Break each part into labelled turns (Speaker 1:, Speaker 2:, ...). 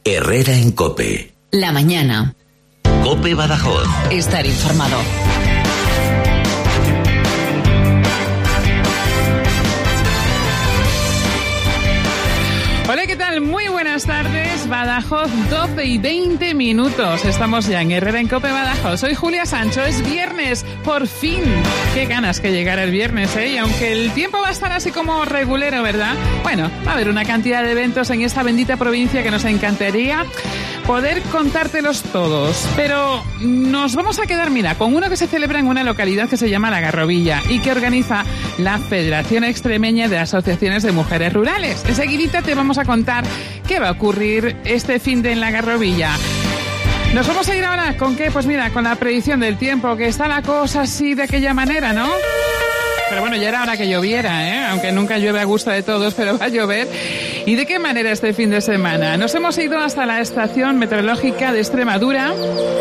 Speaker 1: Herrera en COPE.
Speaker 2: La mañana.
Speaker 1: COPE Badajoz.
Speaker 2: Estar informado.
Speaker 3: Hola, ¿qué tal? Muy buenas tardes, Badajoz, 12:20. Estamos ya en Herrera en COPE Badajoz. Soy Julia Sancho, es viernes, por fin. Qué ganas que llegara el viernes, ¿eh? Y aunque el tiempo va a estar así como regulero, ¿verdad? Bueno, va a haber una cantidad de eventos en esta bendita provincia que nos encantaría poder contártelos todos. Pero nos vamos a quedar, mira, con uno que se celebra en una localidad que se llama La Garrovilla y que organiza la Federación Extremeña de Asociaciones de Mujeres Rurales. Enseguidita te vamos a contar qué va a ocurrir este fin de en La Garrovilla. Nos vamos a ir ahora con qué, pues mira, con la predicción del tiempo, que está la cosa así de aquella manera, ¿no? Pero bueno, ya era hora que lloviera, ¿eh? Aunque nunca llueve a gusto de todos, pero va a llover. ¿Y de qué manera este fin de semana? Nos hemos ido hasta la estación meteorológica de Extremadura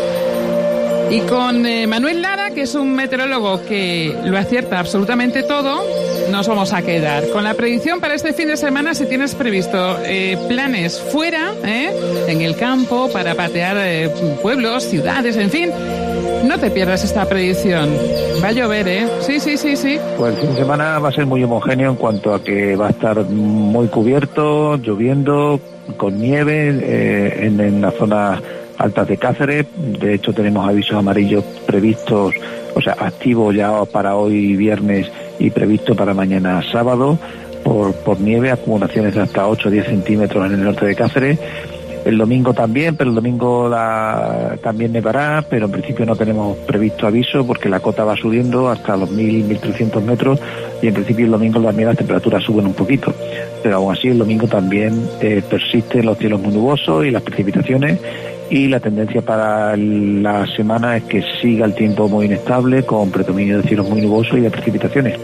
Speaker 3: y con Manuel Lara, que es un meteorólogo que lo acierta absolutamente todo, nos vamos a quedar con la predicción para este fin de semana. Si tienes previsto planes fuera, en el campo, para patear pueblos, ciudades, en fin, no te pierdas esta predicción. Va a llover, ¿eh? Sí.
Speaker 4: Pues el fin de semana va a ser muy homogéneo en cuanto a que va a estar muy cubierto, lloviendo, con nieve en la zona altas de Cáceres. De hecho, tenemos avisos amarillos previstos, o sea, activos ya para hoy viernes y previsto para mañana sábado por nieve, acumulaciones de hasta 8 o 10 centímetros en el norte de Cáceres. El domingo también, pero el domingo también nevará, pero en principio no tenemos previsto aviso porque la cota va subiendo hasta los 1.300 metros y en principio el domingo las temperaturas suben un poquito. Pero aún así el domingo también persisten los cielos muy nubosos y las precipitaciones, y la tendencia para la semana es que siga el tiempo muy inestable con predominio de cielos muy nubosos y de precipitaciones.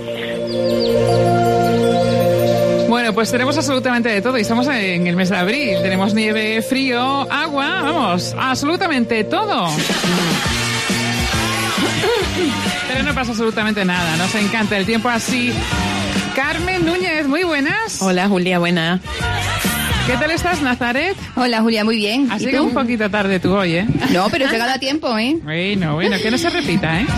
Speaker 3: Bueno, pues tenemos absolutamente de todo y estamos en el mes de abril. Tenemos nieve, frío, agua, vamos, absolutamente todo. Pero no pasa absolutamente nada, nos encanta el tiempo así. Carmen Núñez, muy buenas.
Speaker 5: Hola, Julia, buena.
Speaker 3: ¿Qué tal estás, Nazaret?
Speaker 6: Hola, Julia, muy bien.
Speaker 3: Así que un poquito tarde tú hoy, ¿eh?
Speaker 6: No, pero he llegado a tiempo, ¿eh?
Speaker 3: Bueno, que no se repita, ¿eh?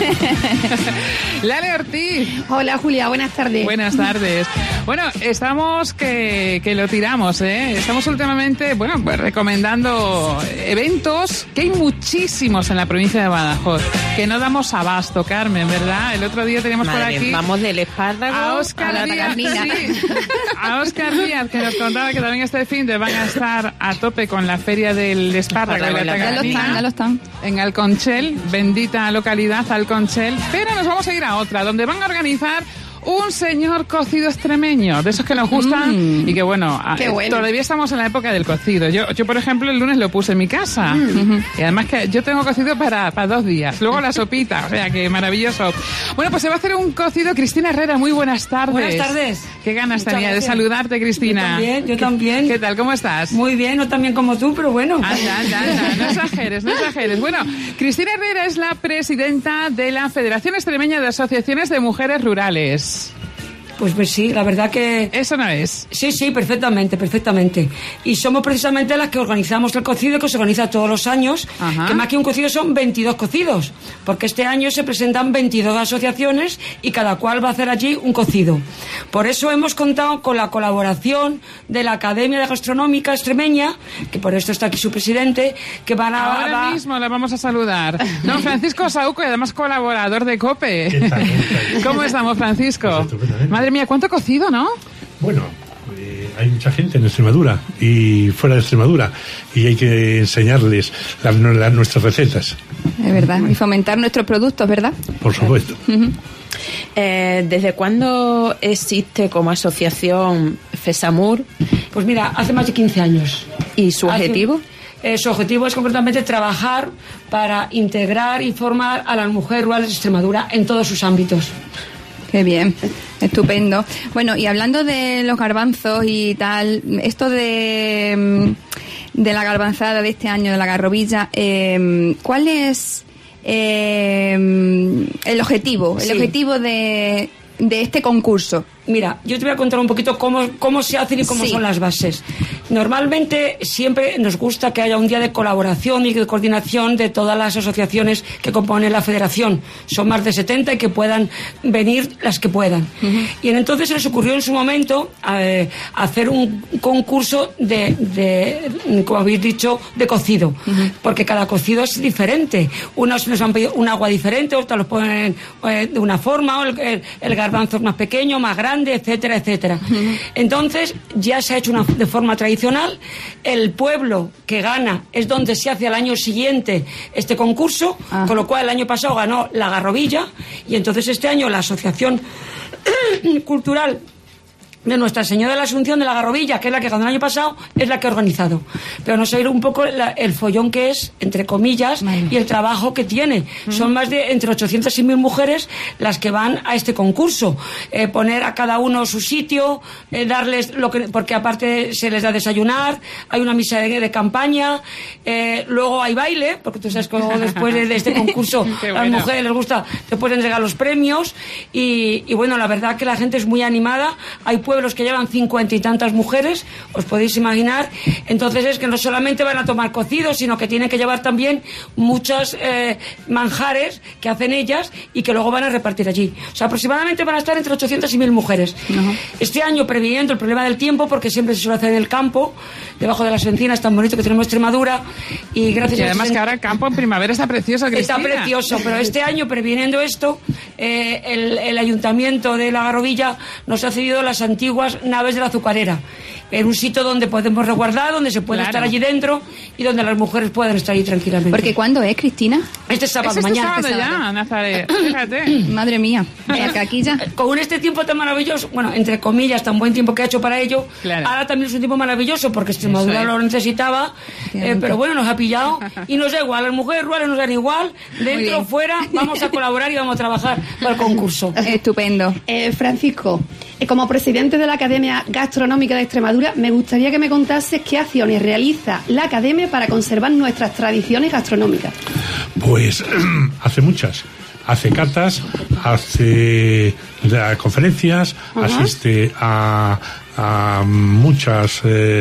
Speaker 3: Lale Ortiz.
Speaker 7: Hola, Julia, buenas tardes.
Speaker 3: Buenas tardes. Bueno, estamos que lo tiramos, ¿eh? Estamos últimamente, bueno, pues recomendando eventos, que hay muchísimos en la provincia de Badajoz, que no damos abasto, Carmen, ¿verdad? El otro día teníamos por aquí...
Speaker 5: Vamos del espárrago
Speaker 3: a Óscar Díaz, sí, a Óscar Díaz, que nos contaba que también este fin de van a estar a tope con la feria del espárrago y la tagarnina.
Speaker 6: Ya lo están.
Speaker 3: En Alconchel, bendita localidad Alconchel. Pero nos vamos a ir a otra, donde van a organizar un señor cocido extremeño, de esos que nos gustan y que bueno, todavía estamos en la época del cocido. Yo por ejemplo, el lunes lo puse en mi casa y además que yo tengo cocido para 2 días. Luego la sopita, o sea que maravilloso. Bueno, pues se va a hacer un cocido. Cristina Herrera, muy buenas tardes.
Speaker 7: Buenas tardes.
Speaker 3: Qué ganas tenía de saludarte, Cristina.
Speaker 7: Yo también.
Speaker 3: ¿Qué tal? ¿Cómo estás?
Speaker 7: Muy bien, no tan bien como tú, pero bueno.
Speaker 3: Anda, no exageres. Bueno, Cristina Herrera es la presidenta de la Federación Extremeña de Asociaciones de Mujeres Rurales.
Speaker 7: Pues sí, la verdad que...
Speaker 3: ¿Eso no es?
Speaker 7: Sí, perfectamente. Y somos precisamente las que organizamos el cocido, que se organiza todos los años. Ajá. Que más que un cocido son 22 cocidos, porque este año se presentan 22 asociaciones y cada cual va a hacer allí un cocido. Por eso hemos contado con la colaboración de la Academia de Gastronómica Extremeña, que por esto está aquí su presidente, que van a...
Speaker 3: Ahora mismo le vamos a saludar. Don Francisco Sauco, y además colaborador de COPE.
Speaker 8: ¿Qué tal?
Speaker 3: ¿Cómo estamos, Francisco?
Speaker 8: Pues
Speaker 3: Madre mía, ¿cuánto cocido, no?
Speaker 8: Bueno, hay mucha gente en Extremadura y fuera de Extremadura y hay que enseñarles nuestras recetas.
Speaker 6: Es verdad, y fomentar nuestros productos, ¿verdad?
Speaker 8: Por supuesto.
Speaker 5: ¿Desde cuándo existe como asociación FESAMUR?
Speaker 7: Pues mira, hace más de 15 años.
Speaker 5: ¿Y su objetivo?
Speaker 7: Su objetivo es concretamente trabajar para integrar y formar a las mujeres rurales de Extremadura en todos sus ámbitos.
Speaker 6: Qué bien, estupendo. Bueno, y hablando de los garbanzos y tal, esto de la garbanzada de este año de la Garrovilla, ¿cuál es el objetivo? El objetivo de este concurso.
Speaker 7: Mira, yo te voy a contar un poquito cómo se hacen y cómo son las bases. Normalmente siempre nos gusta que haya un día de colaboración y de coordinación de todas las asociaciones que componen la federación. Son más de 70 y que puedan venir las que puedan. Y entonces se les ocurrió en su momento hacer un concurso de como habéis dicho, de cocido. Porque cada cocido es diferente. Unos nos han pedido un agua diferente, otros los ponen de una forma, o el garbanzo es más pequeño, más grande, etcétera, etcétera. Entonces ya se ha hecho de forma tradicional. El pueblo que gana es donde se hace al año siguiente este concurso, con lo cual el año pasado ganó la Garrovilla, y entonces este año la Asociación Cultural de Nuestra Señora de la Asunción de la Garrovilla, que es la que ganó el año pasado, es la que ha organizado. Pero no sé un poco el follón que es, entre comillas, y el trabajo que tiene. Son más de entre 800 y 1000 mujeres las que van a este concurso. Poner a cada uno su sitio, darles porque aparte se les da desayunar, hay una misa de campaña, luego hay baile, porque tú sabes que después de este concurso a las mujeres les gusta después de entregar los premios, y bueno, la verdad que la gente es muy animada. Hay pueblos que llevan 50 y tantas mujeres, os podéis imaginar. Entonces es que no solamente van a tomar cocidos, sino que tienen que llevar también muchos manjares que hacen ellas y que luego van a repartir allí. O sea, aproximadamente van a estar entre 800 y 1000 mujeres. Este año, previendo el problema del tiempo, porque siempre se suele hacer en el campo, debajo de las encinas tan bonito que tenemos Extremadura, y gracias a
Speaker 3: además que ahora el campo en primavera está precioso, Cristina.
Speaker 7: Está precioso, pero este año, previniendo esto, el Ayuntamiento de la Garrovilla nos ha cedido las antiguas naves de la azucarera, en un sitio donde podemos resguardar, donde se puede estar allí dentro y donde las mujeres puedan estar allí tranquilamente.
Speaker 6: Porque ¿cuándo es, Cristina?
Speaker 7: Este sábado,
Speaker 3: mañana.
Speaker 7: Este sábado
Speaker 3: ya, Nazaret. Fíjate.
Speaker 6: Madre mía, aquí ya.
Speaker 7: Con este tiempo tan maravilloso, bueno, entre comillas, tan buen tiempo que ha hecho para ello, ahora también es un tiempo maravilloso porque Extremadura lo necesitaba, pero bueno, nos ha pillado y nos da igual, las mujeres rurales nos dan igual, dentro o fuera, vamos a colaborar y vamos a trabajar para el concurso.
Speaker 6: Estupendo.
Speaker 9: Francisco, como presidente de la Academia Gastronómica de Extremadura, me gustaría que me contases qué acciones realiza la Academia para conservar nuestras tradiciones gastronómicas.
Speaker 8: Pues hace muchas. Hace catas, hace conferencias, asiste a muchas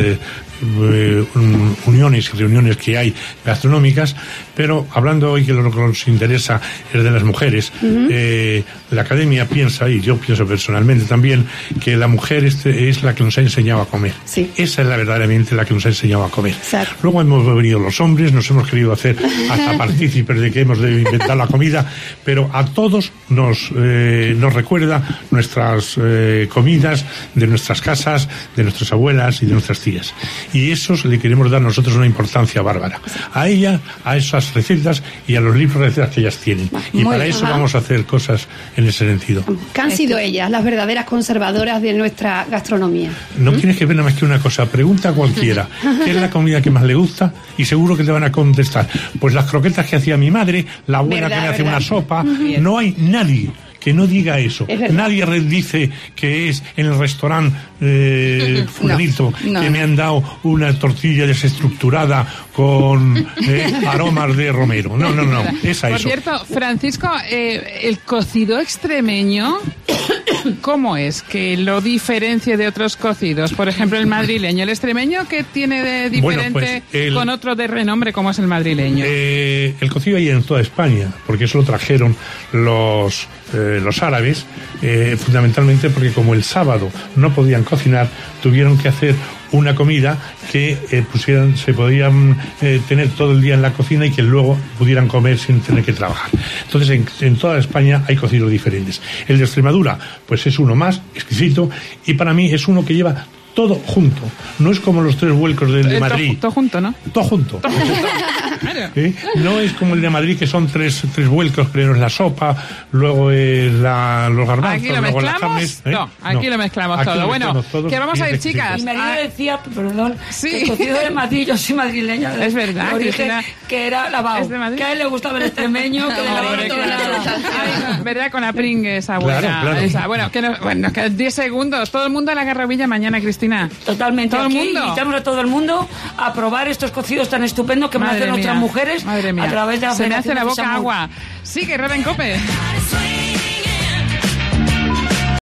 Speaker 8: uniones y reuniones que hay gastronómicas, pero hablando hoy que lo que nos interesa es de las mujeres, la Academia piensa, y yo pienso personalmente también, que la mujer es la que nos ha enseñado a comer.
Speaker 9: Sí.
Speaker 8: Esa es verdaderamente la que nos ha enseñado a comer.
Speaker 9: Exacto.
Speaker 8: Luego hemos venido los hombres, nos hemos querido hacer hasta partícipes de que hemos de inventar la comida, pero a todos nos recuerda nuestras comidas de nuestras casas, de nuestras abuelas y de nuestras tías. Y eso le queremos dar nosotros una importancia bárbara. A ella, a esas recetas y a los libros de recetas que ellas tienen. Y para eso vamos a hacer cosas en ese sentido.
Speaker 9: ¿Qué han sido ellas las verdaderas conservadoras de nuestra gastronomía?
Speaker 8: No tienes que ver nada más que una cosa. Pregunta a cualquiera qué es la comida que más le gusta y seguro que te van a contestar. Pues las croquetas que hacía mi madre, la abuela que me hace una sopa. No hay nadie que no diga eso. Nadie dice que es en el restaurante fulanito que me han dado una tortilla desestructurada con aromas de romero. No. Es a
Speaker 3: Por
Speaker 8: eso.
Speaker 3: cierto, Francisco, el cocido extremeño, ¿cómo es que lo diferencia de otros cocidos? Por ejemplo, el madrileño. ¿El extremeño qué tiene de diferente con otro de renombre como es el madrileño?
Speaker 8: El cocido hay en toda España, porque eso lo trajeron los árabes, fundamentalmente porque como el sábado no podían cocinar, tuvieron que hacer una comida que se podían tener todo el día en la cocina y que luego pudieran comer sin tener que trabajar. Entonces en toda España hay cocidos diferentes. El de Extremadura pues es uno más exquisito y para mí es uno que lleva todo junto. No es como los tres vuelcos del de Madrid.
Speaker 3: Todo junto, ¿no?
Speaker 8: Todo junto. No es como el de Madrid, que son tres vuelcos. Primero es la sopa, luego es los garbanzos,
Speaker 3: aquí lo
Speaker 8: luego las
Speaker 3: mezclamos.
Speaker 8: carnes.
Speaker 3: Aquí lo mezclamos todo. Bueno, que vamos a ir, chicas.
Speaker 7: Mi marido decía, perdón, que el cocido de Madrid, yo soy madrileña.
Speaker 3: Es verdad,
Speaker 7: origen,
Speaker 3: Cristina,
Speaker 7: que era lavado.
Speaker 3: ¿Es de Madrid?
Speaker 7: Que a él le gustaba el extremeño, que le lavaba toda la...
Speaker 3: ¿Verdad? Con la pringue esa buena.
Speaker 8: Claro.
Speaker 3: Esa. Bueno, que 10 segundos. Todo el mundo a la Garrovilla mañana, Cristina.
Speaker 7: Totalmente.
Speaker 3: Todo el mundo.
Speaker 7: Invitamos a todo el mundo a probar estos cocidos tan estupendos que me hacen nuestras mujeres a través de la
Speaker 3: Se me
Speaker 7: Federación
Speaker 3: hace la
Speaker 7: de
Speaker 3: boca
Speaker 7: FESAMUR.
Speaker 3: agua. Sigue, Herrera en COPE.